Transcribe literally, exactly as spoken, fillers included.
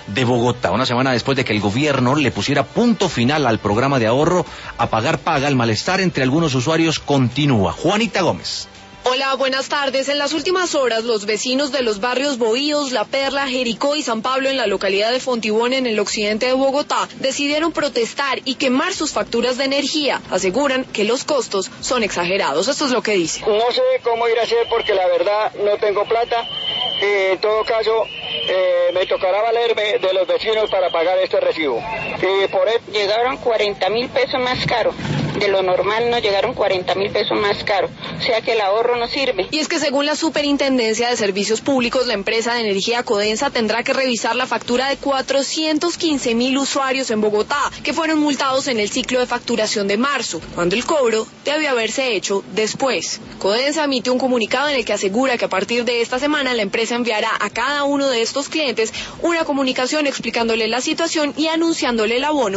de Bogotá. Una semana después de que el gobierno le pusiera punto final al programa de ahorro Apagar Paga, el malestar entre algunos usuarios continúa. Juanita Gómez. Hola, buenas tardes. En las últimas horas, los vecinos de los barrios Bohíos, La Perla, Jericó y San Pablo en la localidad de Fontibón, en el occidente de Bogotá, decidieron protestar y quemar sus facturas de energía. Aseguran que los costos son exagerados. Esto es lo que dicen. No sé cómo ir a hacer porque la verdad no tengo plata. Eh, en todo caso, eh, me tocará valerme de los vecinos para pagar este recibo. Y por eso llegaron cuarenta mil pesos más caro. De lo normal nos llegaron cuarenta mil pesos más caro. O sea que el ahorro no sirve. Y es que según la Superintendencia de Servicios Públicos, la empresa de energía Codensa tendrá que revisar la factura de cuatrocientos quince mil usuarios en Bogotá, que fueron multados en el ciclo de facturación de marzo, cuando el cobro debe haberse hecho después. Codensa emitió un comunicado en el que asegura que a partir de esta semana la empresa enviará a cada uno de estos clientes una comunicación explicándole la situación y anunciándole el abono